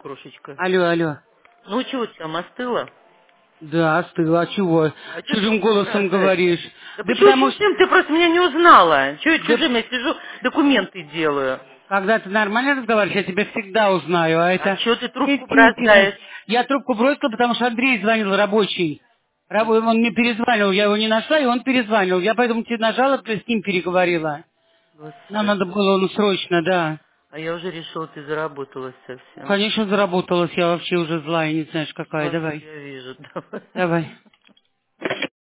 крошечка. Алло, алло. Ну, чего там, остыла? Да, остыла. А чего? А что Чужим ты голосом выражаешь? говоришь. Да Да почему потому что... чужим? Ты просто меня не узнала. Чего я Да чужим? Я сижу, документы делаю. когда ты нормально разговариваешь, я тебя всегда узнаю. А А это... чего ты трубку Действительно. бросаешь? Я трубку бросила, потому что Андрей звонил рабочий. Он мне перезвонил, я его не нашла, и он перезвонил. Я поэтому тебе нажала, ты с ним переговорила. Нам надо Господи. было, ну, срочно, да. А я уже решила, ты заработалась совсем. Конечно, заработалась, я вообще уже злая, не знаешь какая. Вот Давай, я вижу, давай. давай.